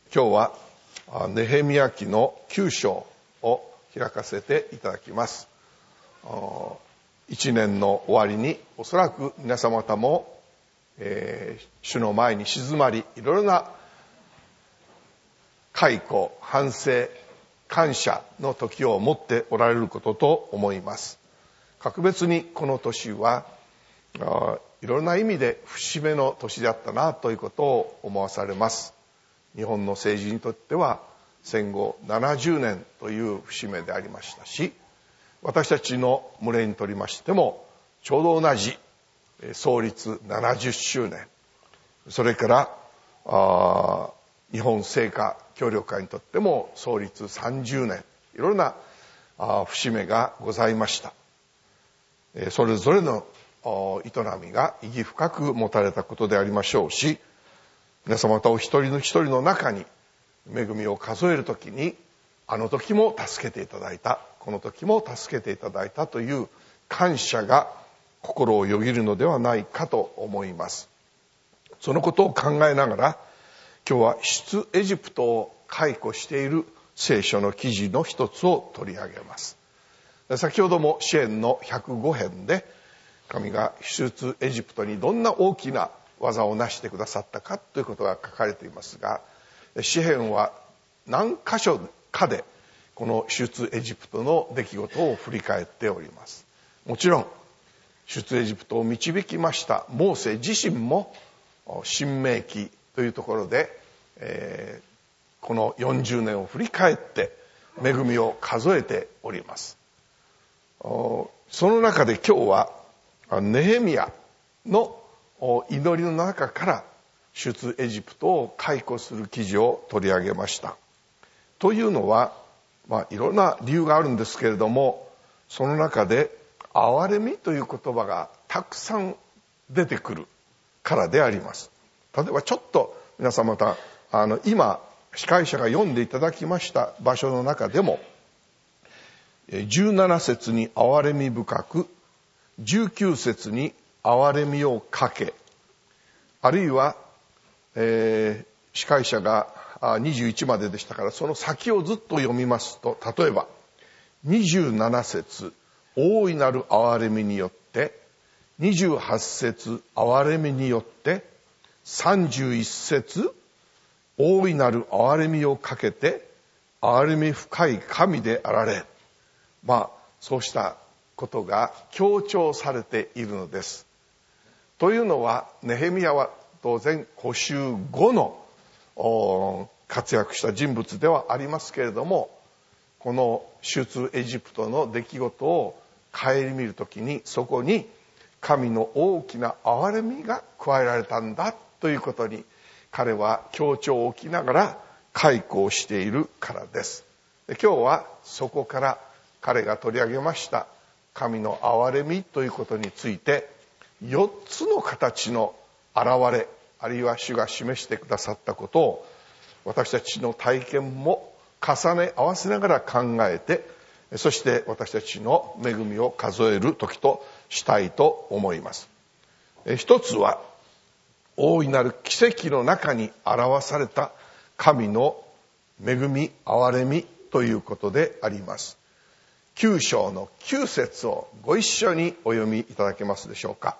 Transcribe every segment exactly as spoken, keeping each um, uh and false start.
今日はネヘミヤ記のきゅう章を開かせていただきます。一年の終わりにおそらく皆様方も、えー、主の前に静まり、いろいろな悔恨、反省、感謝の時を持っておられることと思います。格別にこの年はいろいろな意味で節目の年であったなということを思わされます。日本の政治にとっては戦後ななじゅうねんという節目でありましたし、私たちの群れにとりましてもちょうど同じ創立ななじゅっしゅうねん、それからあ日本聖火協力会にとっても創立さんじゅうねん、いろいろなあ節目がございました。それぞれの営みが意義深く持たれたことでありましょうし、皆様方お一人の一人の中に恵みを数えるときに、あの時も助けていただいた、この時も助けていただいたという感謝が心をよぎるのではないかと思います。そのことを考えながら、今日は出エジプトを回顧している聖書の記事の一つを取り上げます。先ほども詩編のひゃくご編で、神が出エジプトにどんな大きな技を成してくださったかということが書かれていますが、詩編は何箇所かでこの出エジプトの出来事を振り返っております。もちろん出エジプトを導きましたモーセ自身も新明記というところで、えー、このよんじゅうねんを振り返って恵みを数えております。その中で今日はネヘミヤの祈りの中から出エジプトを回顧する記事を取り上げました。というのは、まあ、いろんな理由があるんですけれども、その中で憐れみという言葉がたくさん出てくるからであります。例えばちょっと皆さんまたあの今司会者が読んでいただきました場所の中でも、じゅうなな節に憐れみ深く、じゅうきゅう節に憐れみをかけ、あるいは、えー、司会者がにじゅういちまででしたから、その先をずっと読みますと、例えばにじゅうなな節大いなる憐れみによって、にじゅうはち節憐れみによって、さんじゅういち節大いなる憐れみをかけて、憐れみ深い神であられ。まあそうしたことが強調されているのです。というのは、ネヘミヤは当然古集後の活躍した人物ではありますけれども、この出エジプトの出来事を顧みるときに、そこに神の大きな憐れみが加えられたんだということに彼は強調を置きながら回顧しているからです。で、今日はそこから彼が取り上げました神の憐れみということについて、よっつの形の現れ、あるいは主が示してくださったことを私たちの体験も重ね合わせながら考えて、そして私たちの恵みを数える時としたいと思います。一つは大いなる奇跡の中に表された神の恵み憐れみということであります。きゅう章のきゅう節をご一緒にお読みいただけますでしょうか。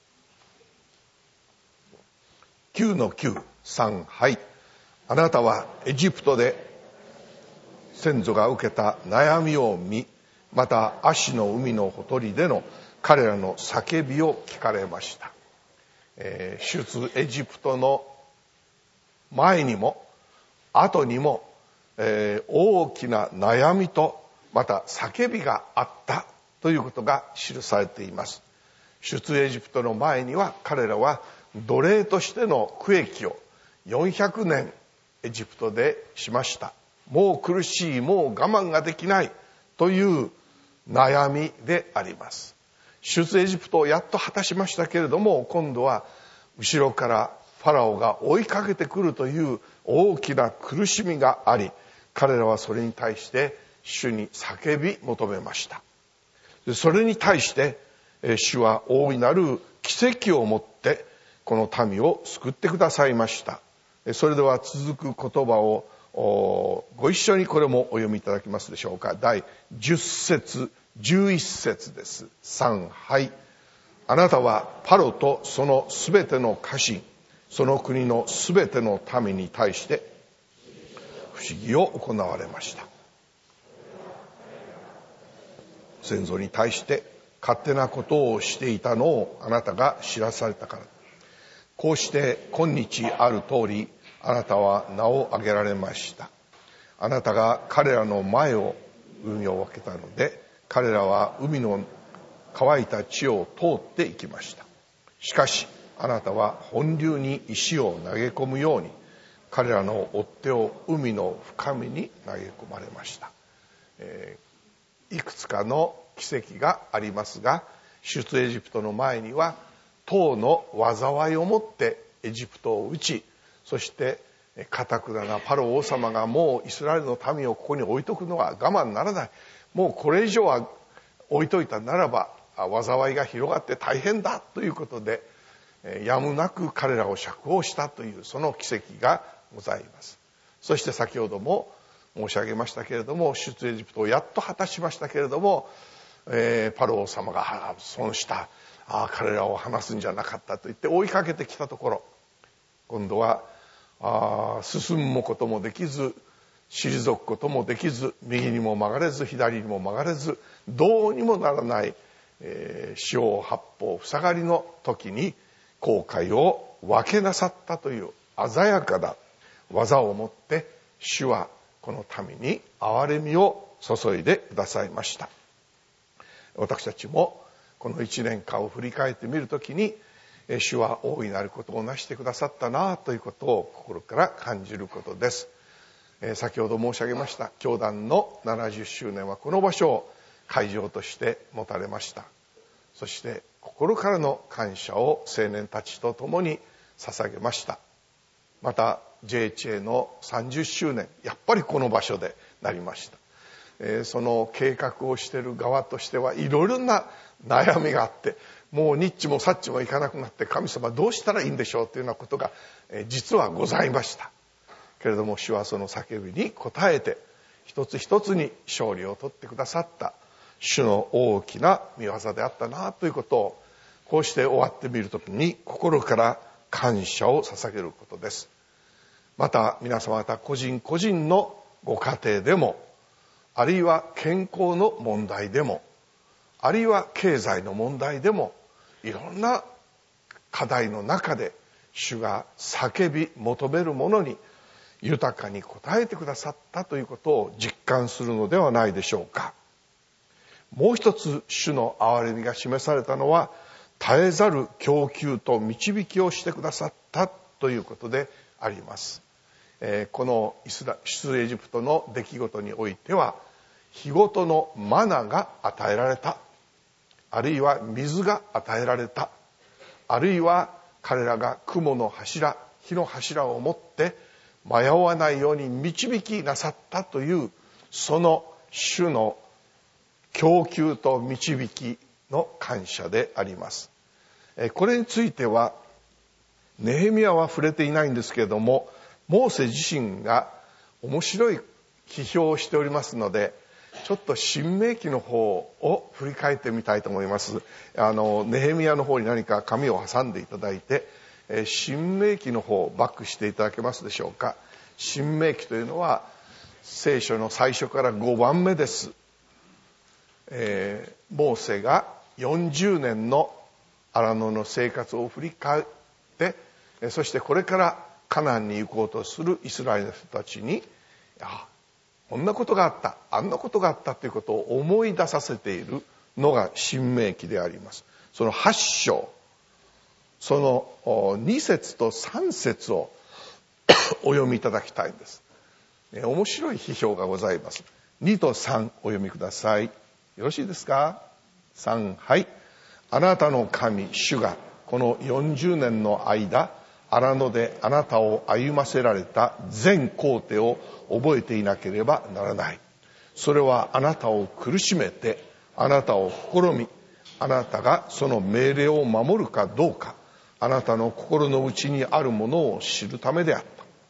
きゅうのきゅう、さん、はい。あなたはエジプトで先祖が受けた悩みを見、また葦の海のほとりでの彼らの叫びを聞かれました。えー、出エジプトの前にも後にも、えー、大きな悩みとまた叫びがあったということが記されています。出エジプトの前には彼らは奴隷としての区役をよんひゃくねんエジプトでしました。もう苦しい、もう我慢ができないという悩みであります。出エジプトをやっと果たしましたけれども、今度は後ろからファラオが追いかけてくるという大きな苦しみがあり、彼らはそれに対して主に叫び求めました。それに対して主は大いなる奇跡をもってこの民を救ってくださいました。 それでは続く言葉をご一緒にこれもお読みいただけますでしょうか。第じゅっ節じゅういち節です。さんはい。あなたはパロとそのすべての家臣、その国のすべての民に対して不思議を行われました。先祖に対して勝手なことをしていたのをあなたが知らされたから。こうして今日ある通りあなたは名を挙げられました。あなたが彼らの前を海を分けたので、彼らは海の乾いた地を通って行きました。しかしあなたは本流に石を投げ込むように彼らの追っ手を海の深みに投げ込まれました。えー、いくつかの奇跡がありますが、出エジプトの前には塔の災いをもってエジプトを打ち、そして堅くなパロ王様がもうイスラエルの民をここに置いとくのは我慢ならない、もうこれ以上は置いといたならば災いが広がって大変だということで、やむなく彼らを釈放したというその奇跡がございます。そして先ほども申し上げましたけれども、出エジプトをやっと果たしましたけれども、えー、パロ王様が損した、あ彼らを離すんじゃなかったと言って追いかけてきたところ、今度はあ進むこともできず退くこともできず、右にも曲がれず左にも曲がれず、どうにもならない、えー、四方八方塞がりの時に航海を分けなさったという鮮やかな技をもって主はこの民に憐れみを注いでくださいました。私たちもこの一年間を振り返ってみるときに、主は大いなることをなしてくださったなということを心から感じることです。先ほど申し上げました教団のななじゅっしゅうねんはこの場所を会場として持たれました。そして心からの感謝を青年たちと共に捧げました。また ジェイエイチエー のさんじゅっしゅうねん、やっぱりこの場所でなりました。えー、その計画をしている側としてはいろいろな悩みがあって、もうニッチもサッチもいかなくなって、神様どうしたらいいんでしょうというようなことが、えー、実はございましたけれども、主はその叫びに応えて一つ一つに勝利を取ってくださった主の大きな御業であったなということを、こうして終わってみるときに心から感謝を捧げることです。また皆様方個人個人のご家庭でも、あるいは健康の問題でも、あるいは経済の問題でも、いろんな課題の中で主が叫び求めるものに豊かに応えてくださったということを実感するのではないでしょうか。もう一つ主の憐れみが示されたのは、絶えざる供給と導きをしてくださったということであります。えー、このイスラ出エジプトの出来事においては、日ごとのマナが与えられた、あるいは水が与えられた、あるいは彼らが雲の柱、火の柱を持って迷わないように導きなさったという、その主の供給と導きの感謝であります。これについてはネヘミヤは触れていないんですけれども、モーセ自身が面白い批評をしておりますので、ちょっと新明記の方を振り返ってみたいと思います。あのネヘミヤの方に何か紙を挟んでいただいて、新明記の方をバックしていただけますでしょうか。新明記というのは聖書の最初からごばんめです。えー、モーセがよんじゅうねんの荒野の生活を振り返って、そしてこれからカナンに行こうとするイスラエルの人たちに、あこんなことがあった、あんなことがあったということを思い出させているのが新明記であります。そのはち章、そのに節とさん節をお読みいただきたいんです。面白い批評がございます。にとさんお読みください。よろしいですか。さんはい。あなたの神主がこのよんじゅうねんの間、荒野であなたを歩ませられた全工程を覚えていなければならない。それはあなたを苦しめて、あなたを試み、あなたがその命令を守るかどうか、あなたの心の内にあるものを知るためであった。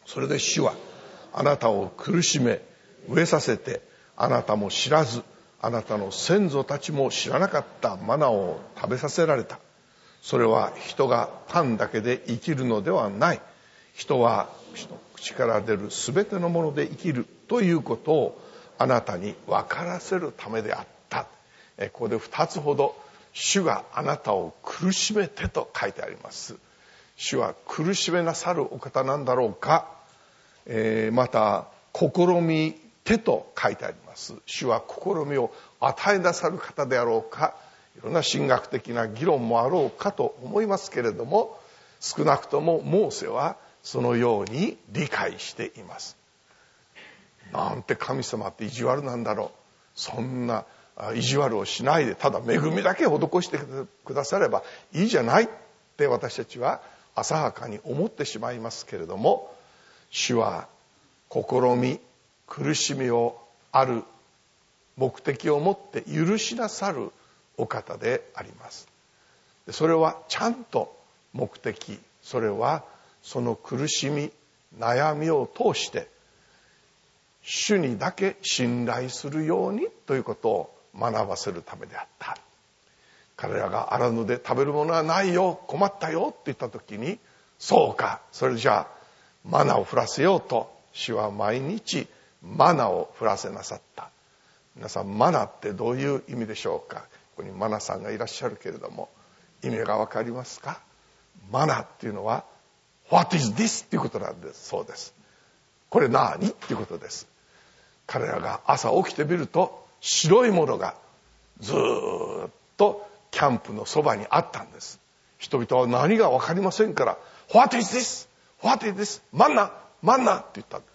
それで主はあなたを苦しめ飢えさせて、あなたも知らずあなたの先祖たちも知らなかったマナを食べさせられた。それは人がパンだけで生きるのではない。人は口から出るすべてのもので生きるということをあなたに分からせるためであった。ここで二つほど主があなたを苦しめてと書いてあります。主は苦しめなさるお方なんだろうか、えー、また試みてと書いてあります。主は試みを与えなさる方であろうか、いろんな神学的な議論もあろうかと思いますけれども、少なくともモーセはそのように理解しています。なんて神様って意地悪なんだろう。そんな意地悪をしないで、ただ恵みだけ施してくださればいいじゃないって私たちは浅はかに思ってしまいますけれども、主は試み苦しみをある目的を持って許しなさるお方であります。それはちゃんと目的、それはその苦しみ悩みを通して主にだけ信頼するようにということを学ばせるためであった。彼らが荒野で食べるものはないよ、困ったよって言った時に、そうか、それじゃあマナを降らせようと主は毎日マナを降らせなさった。皆さん、マナってどういう意味でしょうか。ここにマナさんがいらっしゃるけれども、意味がわかりますか。マナっていうのは What is this? っていうことなんです。そうです。これ何っていうことです。彼らが朝起きてみると白いものがずっとキャンプのそばにあったんです。人々は何が分かりませんから What is this? What is this? マンナマンナって言ったんです。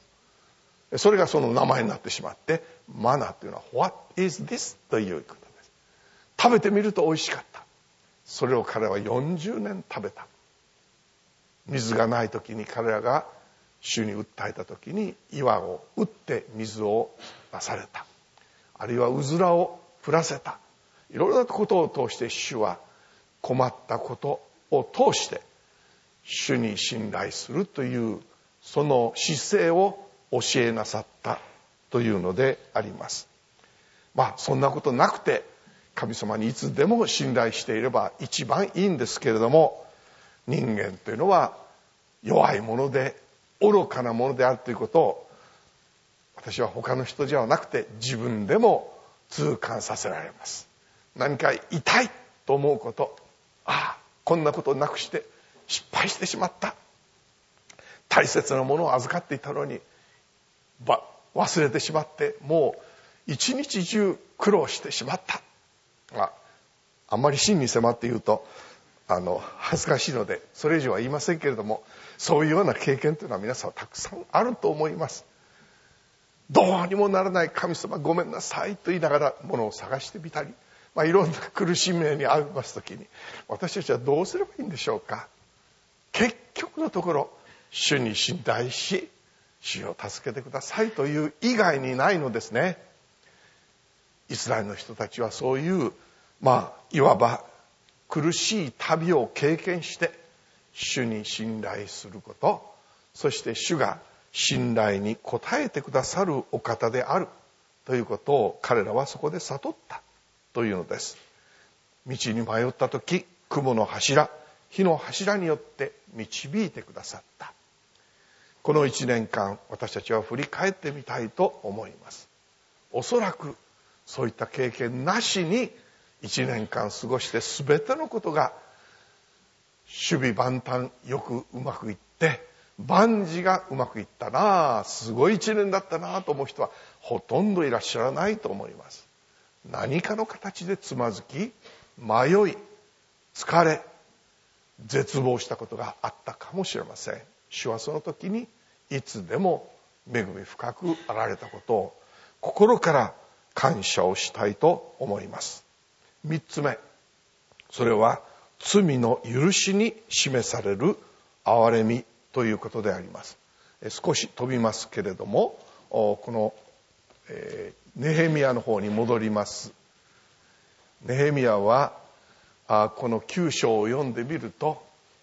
それがその名前になってしまって、マナというのは What is this? ということです。食べてみると美味しかった。それを彼はよんじゅうねん食べた。水がない時に彼らが主に訴えた時に岩を打って水を出された。あるいはうずらを降らせた。いろいろなことを通して主は困ったことを通して主に信頼するというその姿勢を教えなさったというのであります。まあそんなことなくて神様にいつでも信頼していれば一番いいんですけれども、人間というのは弱いもので愚かなものであるということを私は他の人じゃなくて自分でも痛感させられます。何か痛いと思うこと、ああこんなことをなくして失敗してしまった、大切なものを預かっていたのに忘れてしまってもう一日中苦労してしまった。あ, あんまり真に迫って言うとあの恥ずかしいのでそれ以上は言いませんけれども、そういうような経験というのは皆さんたくさんあると思います。どうにもならない、神様ごめんなさいと言いながらものを探してみたり、まあ、いろんな苦しみに遭いますときに私たちはどうすればいいんでしょうか。結局のところ主に信頼し主を助けてくださいという以外にないのですね。イスラエルの人たちはそういうまあいわば苦しい旅を経験して主に信頼すること、そして主が信頼に応えてくださるお方であるということを彼らはそこで悟ったというのです。道に迷った時、雲の柱、火の柱によって導いてくださった。この一年間私たちは振り返ってみたいと思います。おそらくそういった経験なしに一年間過ごして全てのことが守備万端よくうまくいって万事がうまくいったなあ、すごい一年だったなあと思う人はほとんどいらっしゃらないと思います。何かの形でつまずき、迷い、疲れ、絶望したことがあったかもしれません。主はその時にいつでも恵み深くあられたことを心から感謝をしたいと思います。三つ目、それは罪の許しに示される憐れみということであります。少し飛びますけれども、この、えー、ネヘミヤの方に戻ります。ネヘミヤはあこのきゅう章を読んでみると、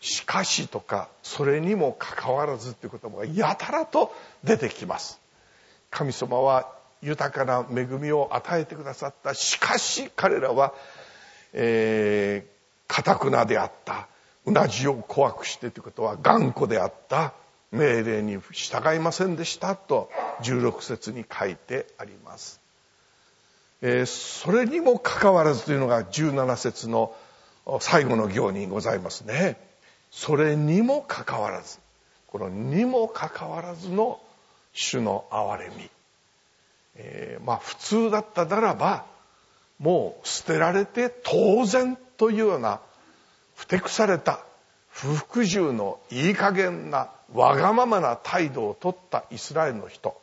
しかしとかそれにもかかわらずという言葉がやたらと出てきます。神様は豊かな恵みを与えてくださった。しかし彼らはえー、堅なであった。うなじを怖くしてということは頑固であった。命令に従いませんでしたとじゅうろく節に書いてあります。えー、それにもかかわらずというのがじゅうなな節の最後の行にございますね。それにもかかわらず、このにもかかわらずの主の憐れみ、えー、まあ普通だったならばもう捨てられて当然というようなふてくされた不服従のいい加減なわがままな態度をとったイスラエルの人、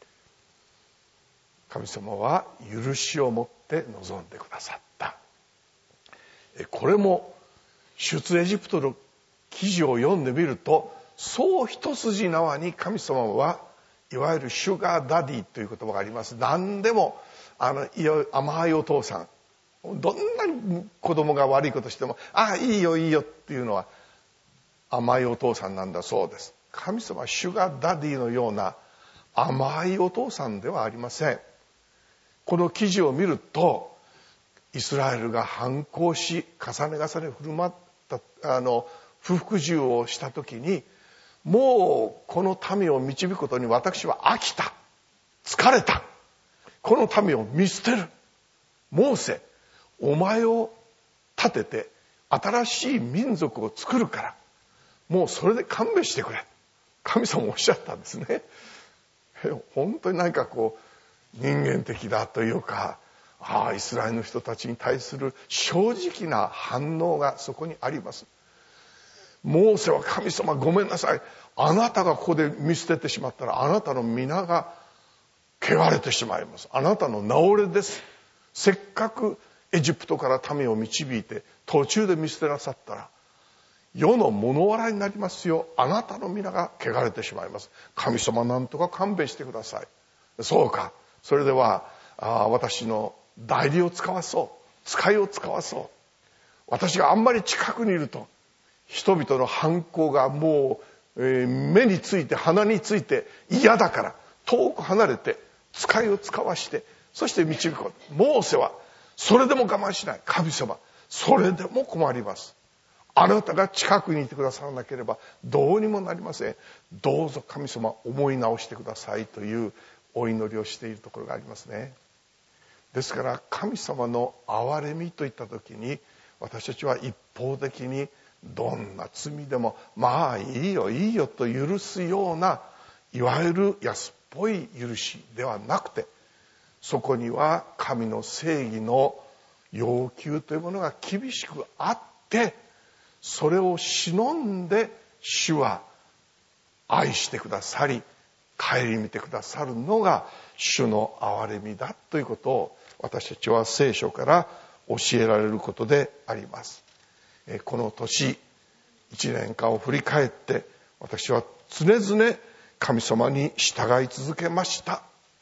神様は許しを持って臨んでくださった。これも出エジプトの記事を読んでみると、そう一筋縄に神様はいわゆるシュガーダディという言葉があります。何でもあの甘いお父さん、どんなに子供が悪いことしても、ああいいよいいよっていうのは甘いお父さんなんだそうです。神様はシュガーダディのような甘いお父さんではありません。この記事を見ると、イスラエルが反抗し重ね重ね振る舞ったあの不服従をした時に、もうこの民を導くことに私は飽きた、疲れた、この民を見捨てる、モーセお前を立てて新しい民族を作るから、もうそれで勘弁してくれ、神様おっしゃったんですね。本当に何かこう人間的だというか、ああイスラエルの人たちに対する正直な反応がそこにあります。モーセは、神様ごめんなさい、あなたがここで見捨ててしまったらあなたの皆が汚れてしまいます。あなたの名折れです。せっかくエジプトから民を導いて途中で見捨てなさったら世の物笑いになりますよ。あなたの皆が汚れてしまいます。神様なんとか勘弁してください。そうか、それではあ私の代理を使わそう、使いを使わそう。私があんまり近くにいると人々の反抗がもう、えー、目について鼻について嫌だから遠く離れて使いを使わして、そして導くこと。モーセはそれでも我慢しない。神様それでも困ります。あなたが近くにいてくださらなければどうにもなりません。どうぞ神様思い直してくださいというお祈りをしているところがありますね。ですから神様の憐れみといった時に、私たちは一方的にどんな罪でもまあいいよいいよと許すような、いわゆる安っぽい許しではなくて、そこには神の正義の要求というものが厳しくあって、それを忍んで主は愛してくださり顧みてくださるのが主の憐れみだということを私たちは聖書から教えられることであります。この年一年間を振り返って私は常々神様に従い続けました。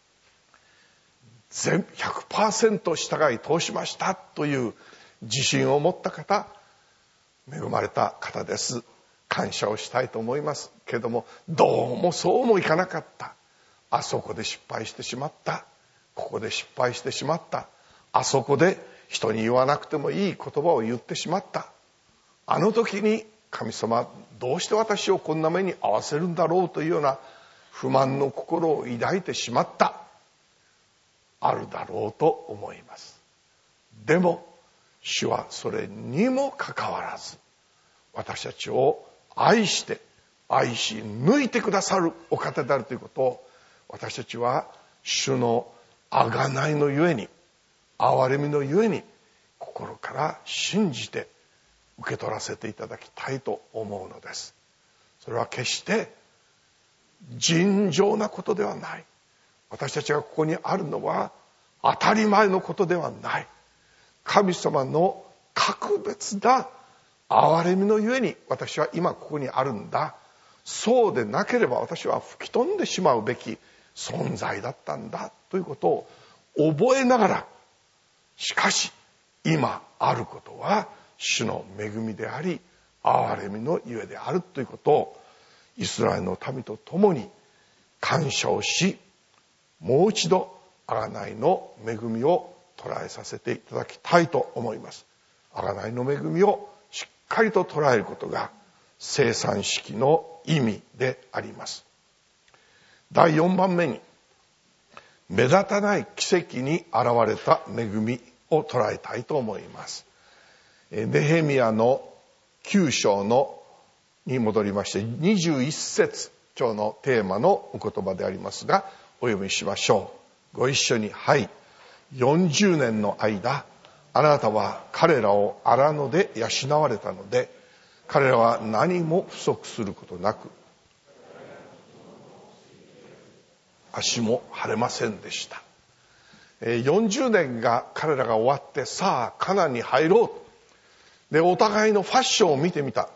ひゃくパーセント 従い通しましたという自信を持った方、恵まれた方です。感謝をしたいと思いますけども、どうもそうもいかなかった。あそこで失敗してしまった、ここで失敗してしまった、あそこで人に言わなくてもいい言葉を言ってしまった、あの時に神様どうして私をこんな目に遭わせるんだろうというような不満の心を抱いてしまった、あるだろうと思います。でも主はそれにもかかわらず私たちを愛して愛し抜いてくださるお方であるということを、私たちは主の贖いのゆえに、憐れみのゆえに心から信じて受け取らせていただきたいと思うのです。それは決して尋常なことではない。私たちがここにあるのは当たり前のことではない。神様の格別な憐れみのゆえに私は今ここにあるんだ。そうでなければ私は吹き飛んでしまうべき存在だったんだということを覚えながら、しかし今あることは主の恵みであり憐れみのゆえであるということをイスラエルの民と共に感謝をし、もう一度贖いの恵みを捉えさせていただきたいと思います。贖いの恵みをしっかりと捉えることが生産式の意味であります。だいよんばんめに、目立たない奇跡に現れた恵みを捉えたいと思います。ネヘミヤのきゅう章のに戻りまして、にじゅういっ節、今日のテーマのお言葉でありますが、お読みしましょう。ご一緒に。はい。よんじゅうねんの間、あなたは彼らを荒野で養われたので、彼らは何も不足することなく、足も腫れませんでした。よんじゅうねんが彼らが終わって、さあカナンに入ろうと。で、お互いのファッションを見てみた。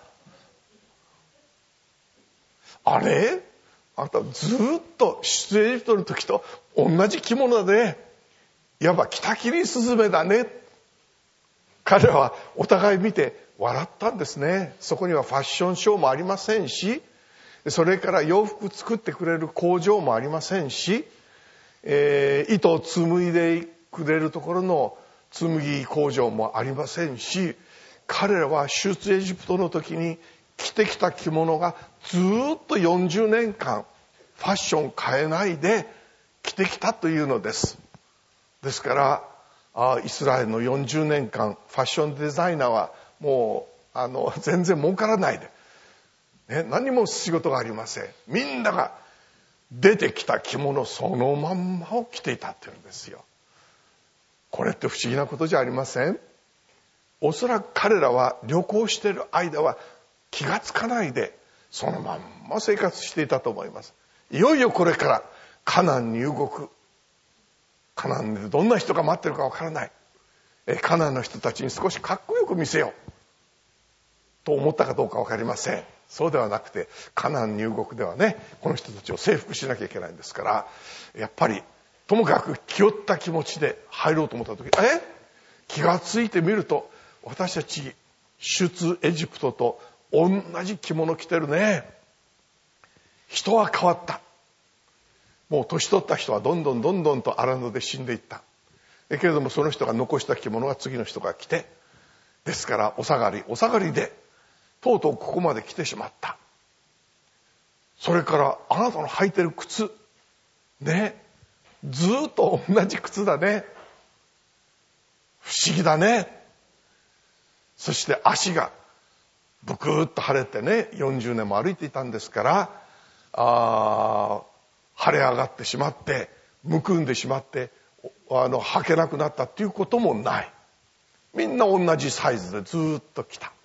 あれあなたずっと出エジプトの時と同じ着物で、いわば北切りスズメだね。彼らはお互い見て笑ったんですね。そこにはファッションショーもありませんし、それから洋服作ってくれる工場もありませんし、えー、糸を紡いでくれるところの紡ぎ工場もありませんし、彼らは出エジプトの時に着てきた着物がずっとよんじゅうねんかんファッション変えないで着てきたというのです。ですからあイスラエルのよんじゅうねんかんファッションデザイナーはもうあの全然儲からないで、ね、何も仕事がありません。みんなが出てきた着物そのまんまを着ていたっていうんですよ。これって不思議なことじゃありません？おそらく彼らは旅行している間は気がつかないでそのまんま生活していたと思います。いよいよこれからカナンに動く。カナンでどんな人が待ってるかわからない。カナンの人たちに少しかっこよく見せようと思ったかどうかわかりません。そうではなくて、カナン入国ではね、この人たちを征服しなきゃいけないんですから、やっぱりともかく気負った気持ちで入ろうと思った時、え気がついてみると私たち出エジプトと同じ着物着てるね。人は変わった。もう年取った人はどんどんどんどんと荒野で死んでいった。けれどもその人が残した着物が次の人が着て、ですからお下がりお下がりでとうとうここまで来てしまった。それからあなたの履いてる靴ね、ずっと同じ靴だね。不思議だね。そして足がブクーッと腫れてね、よんじゅうねんも歩いていたんですから、あ腫れ上がってしまってむくんでしまってあの履けなくなったっていうこともない。みんな同じサイズでずっと来た。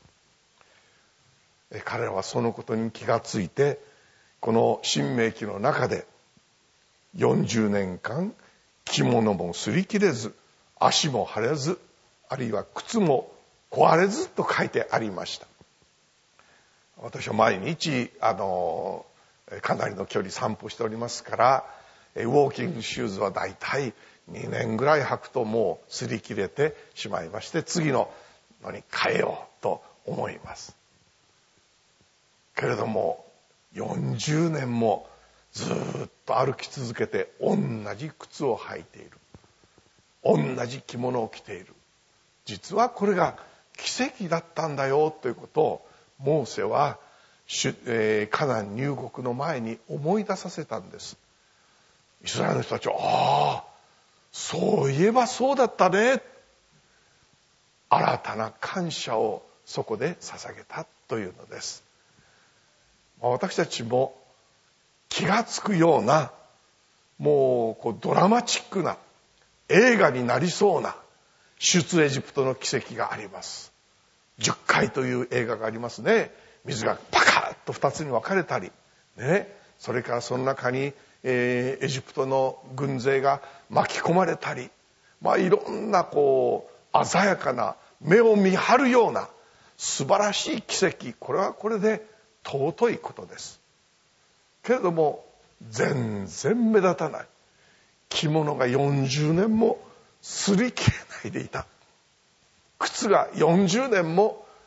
彼らはそのことに気がついて、この新明記の中でよんじゅうねんかん着物も擦り切れず足も腫れず、あるいは靴も壊れずと書いてありました。私は毎日あのかなりの距離散歩しておりますから、ウォーキングシューズはだいたいにねんぐらい履くともう擦り切れてしまいまして、次ののに変えようと思います。けれどもよんじゅうねんもずっと歩き続けて同じ靴を履いている、同じ着物を着ている。実はこれが奇跡だったんだよということをモーセは、えー、カナン入国の前に思い出させたんです。イスラエルの人たちは、ああそういえばそうだったね。新たな感謝をそこで捧げたというのです。私たちも気がつくような、もうこうドラマチックな映画になりそうな出エジプトの奇跡があります。じゅっかいという映画がありますね。水がパカッとふたつに分かれたり、ね、それからその中に、えー、エジプトの軍勢が巻き込まれたり、まあいろんなこう鮮やかな目を見張るような素晴らしい奇跡、これはこれで尊いことです。けれども全然目立たない着物がよんじゅうねんも擦り切れないでいた。靴がよんじゅうねんも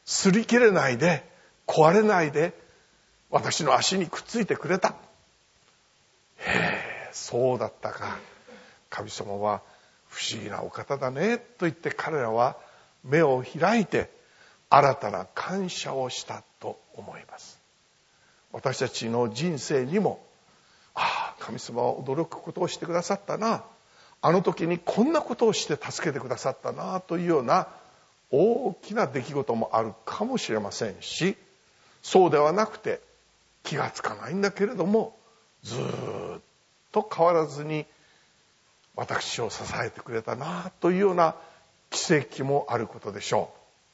擦り切れないで、壊れないで、私の足にくっついてくれた。へえ、そうだったか。神様は不思議なお方だね、と言って彼らは目を開いて新たな感謝をしたと思います。私たちの人生にも、ああ、神様は驚くことをしてくださったな。あの時にこんなことをして助けてくださったな、というような大きな出来事もあるかもしれませんし、そうではなくて気がつかないんだけれども、ずっと変わらずに私を支えてくれたな、というような奇跡もあることでしょ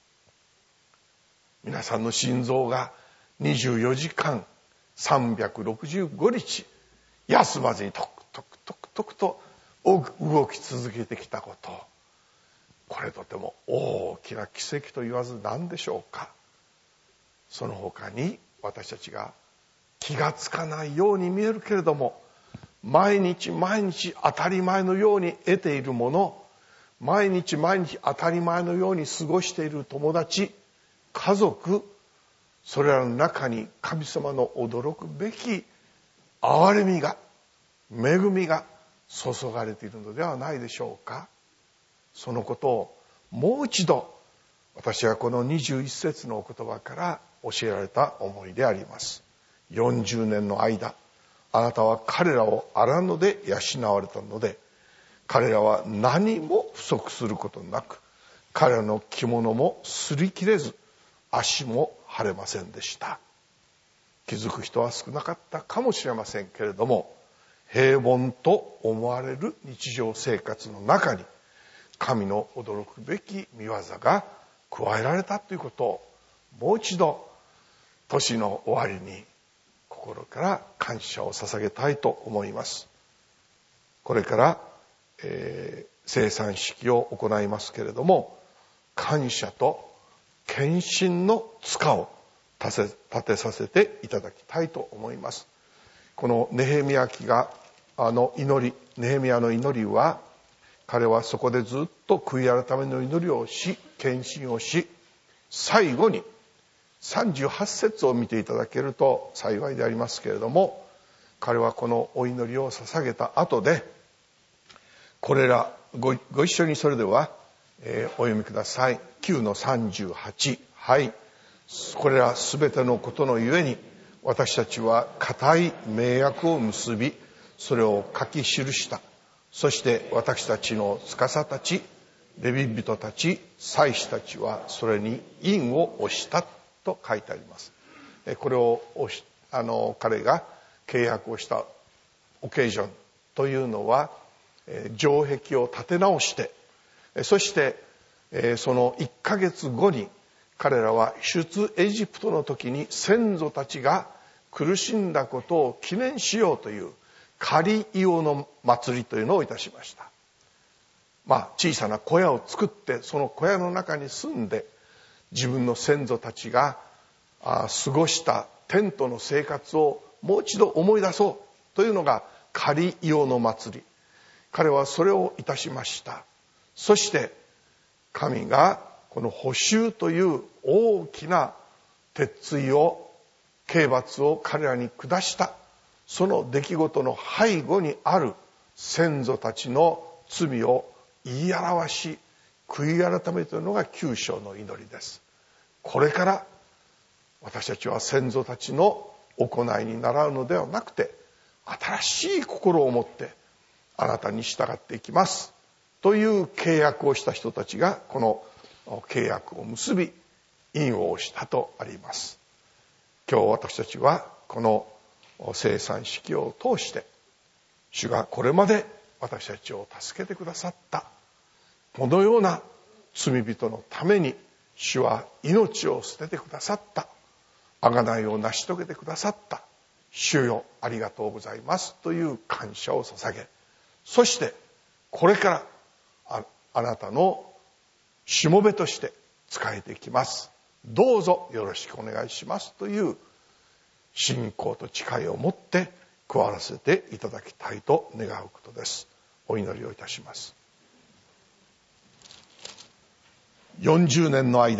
う。皆さんの心臓がにじゅうよじかんさんびゃくろくじゅうごにち休まずにトクトクトクトクと動き続けてきたこと、これとても大きな奇跡と言わず何でしょうか。その他に私たちが気がつかないように見えるけれども、毎日毎日当たり前のように得ているもの、毎日毎日当たり前のように過ごしている友達、家族、それらの中に神様の驚くべき憐れみが、恵みが注がれているのではないでしょうか。そのことをもう一度私はこのにじゅういっ節のお言葉から教えられた思いであります。よんじゅうねんの間、あなたは彼らを荒野で養われたので、彼らは何も不足することなく、彼らの着物も擦り切れず、足も腫れませんでした。気づく人は少なかったかもしれませんけれども、平凡と思われる日常生活の中に神の驚くべき御業が加えられたということを、もう一度年の終わりに心から感謝を捧げたいと思います。これから、えー、聖餐式を行いますけれども、感謝と献身の塚を立てさせていただきたいと思います。このネヘミヤ記があの祈り、ネヘミヤの祈りは、彼はそこでずっと悔い改めの祈りをし、献身をし、最後にさんじゅうはち節を見ていただけると幸いでありますけれども、彼はこのお祈りを捧げた後で、これら ご, ご一緒にそれでは、えー、お読みください。きゅうのさんじゅうはち、はい。これらすべてのことのゆえに、私たちは固い盟約を結び、それを書き記した。そして私たちの司たち、レビ人たち、祭司たちはそれに印を押したと書いてあります。これをあの彼が契約をしたオケージョンというのは、城壁を建て直して、そしてそのいっかげつごに彼らは出エジプトの時に先祖たちが苦しんだことを記念しようというカリイオの祭りというのをいたしました。まあ小さな小屋を作って、その小屋の中に住んで、自分の先祖たちが過ごしたテントの生活をもう一度思い出そうというのがカリイオの祭り。彼はそれをいたしました。そして神がこの補修という大きな鉄槌を、刑罰を彼らに下した、その出来事の背後にある先祖たちの罪を言い表し、悔い改めというのが九章の祈りです。これから私たちは先祖たちの行いに倣うのではなくて、新しい心を持ってあなたに従っていきますという契約をした人たちが、この契約を結び印を押したとあります。今日私たちはこの聖餐式を通して、主がこれまで私たちを助けてくださった、このような罪人のために主は命を捨ててくださった、贖いを成し遂げてくださった、主よありがとうございますという感謝を捧げ、そしてこれから あ, あなたのしもべとして仕えていきます、どうぞよろしくお願いしますという信仰と誓いを持って加わらせていただきたいと願うことです。お祈りをいたします。よんじゅうねんの間、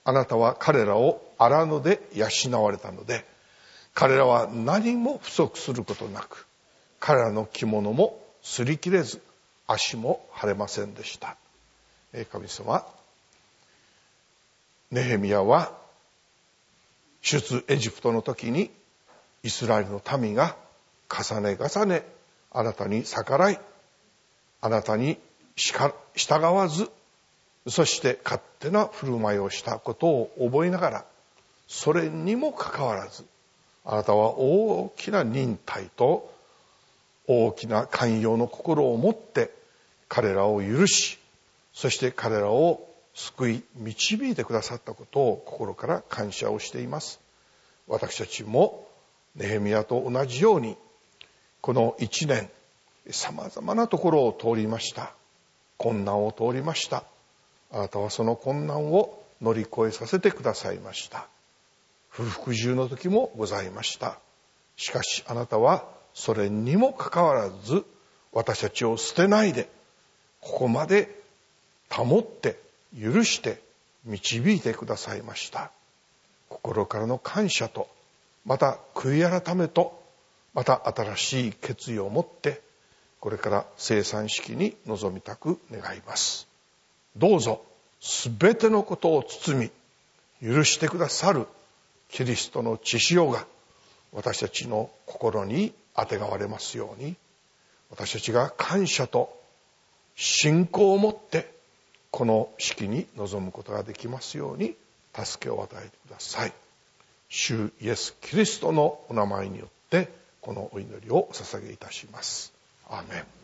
あなたは彼らを荒野で養われたので、彼らは何も不足することなく、彼らの着物も擦り切れず、足も腫れませんでした。神様、ネヘミヤは出エジプトの時にイスラエルの民が重ね重ねあなたに逆らい、あなたに従わず、そして勝手な振る舞いをしたことを覚えながら、それにもかかわらずあなたは大きな忍耐と大きな寛容の心を持って彼らを許し、そして彼らを救い導いてくださったことを心から感謝をしています。私たちもネヘミヤと同じように、この一年さまざまなところを通りました。困難を通りました。あなたはその困難を乗り越えさせてくださいました。不服従の時もございました。しかしあなたはそれにもかかわらず私たちを捨てないで、ここまで保って許して導いてくださいました。心からの感謝と、また悔い改めと、また新しい決意を持ってこれから聖餐式に臨みたく願います。どうぞすべてのことを包み許してくださるキリストの血潮が私たちの心にあてがわれますように、私たちが感謝と信仰を持ってこの式に臨むことができますように助けを与えてください。主イエス・キリストのお名前によってこのお祈りをお捧げいたします。アーメン。